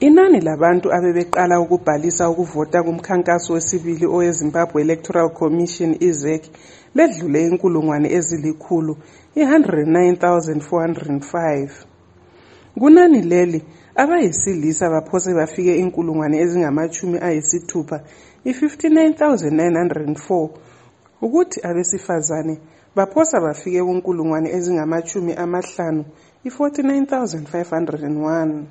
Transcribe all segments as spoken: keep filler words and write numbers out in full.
Inani labantu abebeqala ukubhalisa ukuvota kumkhankaso wesibili oweZimbabwe Electoral Commission I Z E C ledlule inkulungwane ezilikhulu one hundred nine thousand four hundred five. Kunani leli abayisilisa baphose bafike inkulungwane ezingamachumi ayisithupha i-fifty-nine thousand nine hundred four, ukuthi abesifazane baphosa bafike kunkulungwane ezingamachumi amahlanu i-forty-nine thousand five hundred one.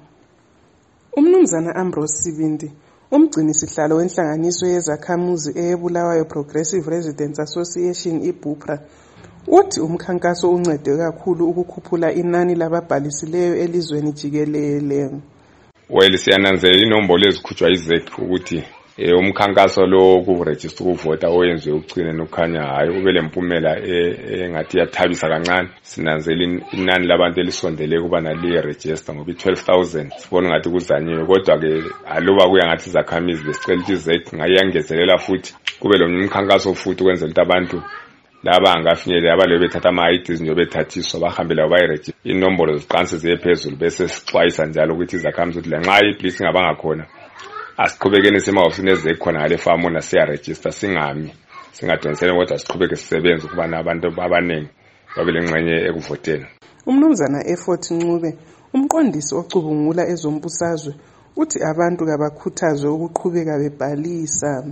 Umnumzana Ambrose Sibindi, umgcini sihlalo wenhlanganiso yezakhamuzi eyeBulawayo Progressive Residents Association iBUPRA, uthi umkhankaso uncede kakhulu ukukhuphula inani lababhalisileyo elizweni jikelele. Well, siyananzela inombolo ezikhutshwa I Z E C ukuthi eh umkhankaso lo ukuregister ukuvota oyenziwe ugcine nokukhanya hayi ube lempumela engathi yathabisa kancane. Sinanzela inani labantu elisondele kuba nali register ngoba twelve thousand sibona ngathi kuzanyiwe, kodwa ke aloba kuya ngathi zakhamizi besicela I Z E C ngayengezelela futhi kube lo mkhankaso futhi kwenzela ukuthi abantu laba angafinyele abale bethatha ama I Ds nje bethathiswa bahambela bayiregister inombolo ziqanse zephezulu bese sixwayisa njalo ukuthi izakhamizi ukuthi lenxa iblisi ngabangakhona asiqhubekeni semahofisini eze khona ngale famu na siya register singami singadonsela kodwa siqhubeke sisebenza kuba nabantu abaningi babe lengxenye ekuvoteni. Umnumzana Effort Ncube, umqondisi ocubungula ezombusazwe, uthi abantu kabakhuthazwe ukuqhubeka bebhalisa.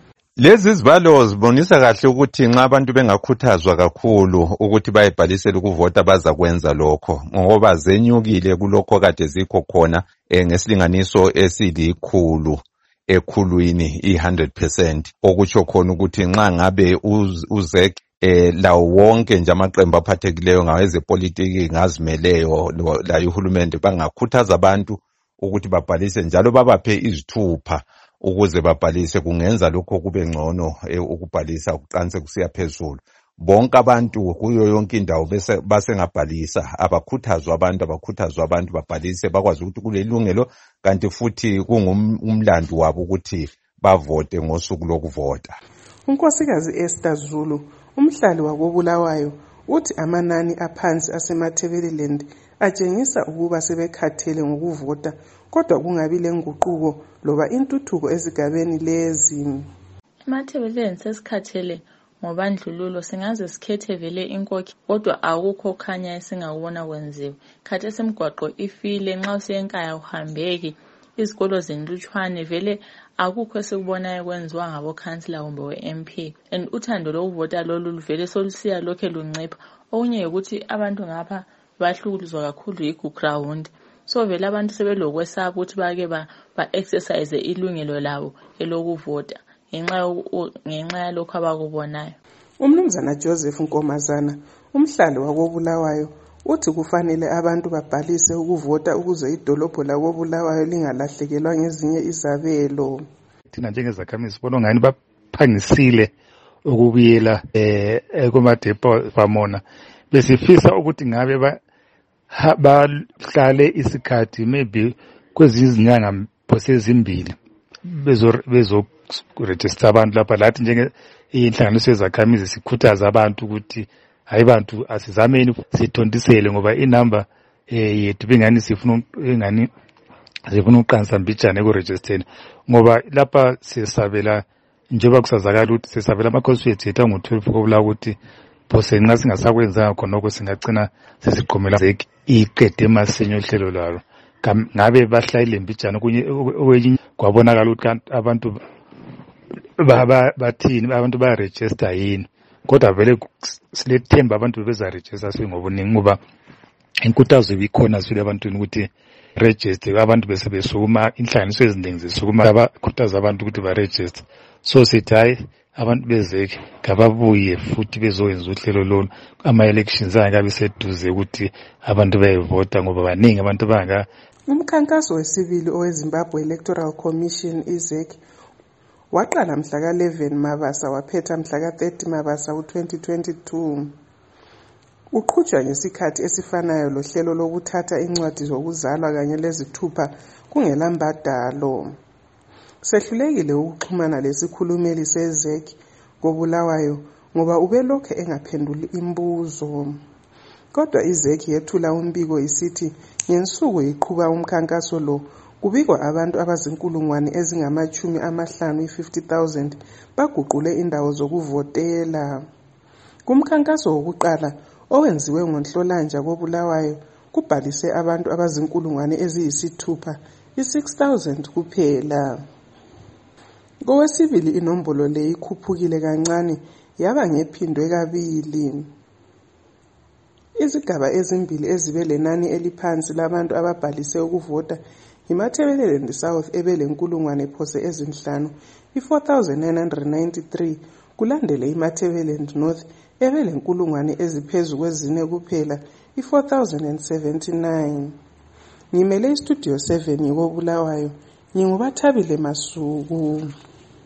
Lezi zibalo zibonisa kahle ukuthi nxa abantu bengakhuthazwa kakhulu ukuthi bayibhalisele ukuvota baza kwenza lokho, ngoba zenyukile kulokho kade zikho khona ngesilinganiso esilikhulu ekhulwini i one hundred percent, okutsho khona ukuthi nxa ngabe U Z E C eh lawo wonke nje amaqembu aphathekileyo ngawezepolitiki ngazimeleyo la uhulumende bangakhuthaza abantu ukuthi babhalise njalo babaphe izithupha ukuze babhalise, kungenza lokho kube ngcono ukubhalisa kuqanse kusiya phezulu. Bonke abantu kuyo yonke indawo bese basengabhalisa, abakhuthazwa abantu abakhuthazwa abantu babhalise bakwazi ukuthi kulelungelo, kanti futhi kungumlando wabo ukuthi bavote ngosuku lokuvota. uNkosikazi Esther Zulu, umhlali wakoBulawayo, uthi amanani aphansi asemaThebeliland atshengisa ukuba sebekhathele ngokuvota, kodwa kungabi lenguquko loba intuthuko ezigabeni lezi. EmaThebeliland sesikhathele ngobandlululo, singaze sikhethe vele inkokhi kodwa akukho khanya esingakubona kwenziwe. Khathesi semgwaqo ifile, nxa usenkaya uhambeki, izikolo zenlutshwane, vele akukho esikubonayo kwenziwa ngabokhansila kumbe we-M P, and uthando lokuvota lolu vele solusiya lokhe luncipha. Okunye ukuthi abantu ngapha bahlukuluzwa kakhulu yi-ground, so vele abantu sebelokwesaba ukuthi bake ba-exercise ilungelo labo elokuvota ngenxa yalokho abakubonayo. Umnumzana Joseph Nkomazana, umhlali wakoBulawayo, uthi kufanele abantu babhalise ukuvota ukuze idolobho lakoBulawayo lingalahlekelwa ngezinye izabelo. Thina njengezakhamizi sibona ngani baphangisile ukubuyela eh kumadepo famona, besifisa ukuthi ngabe ba bahlale isikhathi maybe kwezinyanga phose ezimbili bezo bezo register abantu lapha. Lathi njenge inhlanganiso yezakhamizi sikhuthaza abantu ukuthi hayi bantu asizameni sithondisele, ngoba inamba yethu bengani sifuna engani sifuna uqansa mbijana ekuregisteni, ngoba lapha sisabela njengoba kusazakala ukuthi sisabela amaconstituency ethu ngo twelve kobula ukuthi phose nxa singasakwenzanga khona lokho singagcina sesiqhomela I Z E C iqede masinyo uhlelo lalo. Ngabe bahlayile mbijana kunye okwenye kwabonakala ukuthi abantu bathini, abantu bayaregister yini, kodwa vele silethemba abantu bezaregister singobuningi ngoba inkuthazo ibikhona sile abantwini ukuthi register, abantu bese besukuma inhlanganiso eziningi zisukuma abakhuthaza abantu ukuthi baregister. So sithi hayi abantu bezeke ngababuye futhi bezoyenza uhlelo lolu, ama-elections angabe seduze ukuthi abantu bayevota ngoba baningi abantu banga. Umkhankaso wesibili oweZimbabwe Electoral Commission I Z E C waqala mhla ka eleven Mabasa waphetha mhla ka thirty Mabasa u twenty twenty-two. Uqhutshwa ngesikhathi esifanayo lohlelo lokuthatha incwadi zokuzalwa kanye lezithupha kungelambadalo. Sehlulekile ukuxhumana lesikhulumeli se-Z E C koBulawayo ngoba ubelokhe engaphenduli imbuzo. Kodwa I Z E C yethula umbiko isithi ngensuku iqhuba umkhankaso lo Kubikwa abantu abazinkulungwane ezingamachumi amahlanu i-fifty thousand baguqule indawo zokuvotela. Kumkhankaso wokuqala owenziwe ngoNhlolanja koBulawayo kubhalise abantu abazinkulungwane eziyisithupha i-six thousand kuphela. Kowesibili inombolo le ikhuphukile kancane yaba ngephindwe kabili. Izigaba ezimbili ezibe lenani eliphansi labantu ababhalise ukuvota iMatabeleland South ebelenkulungwane phose ezinhlanu i-four thousand nine hundred ninety-three kulandele iMatabeleland North ebelenkulungwane eziphezu kwezine kuphela i-four thousand seventy-nine. Ngimele iStudio seven yikoBulawayo, nginguBathabile Masuku.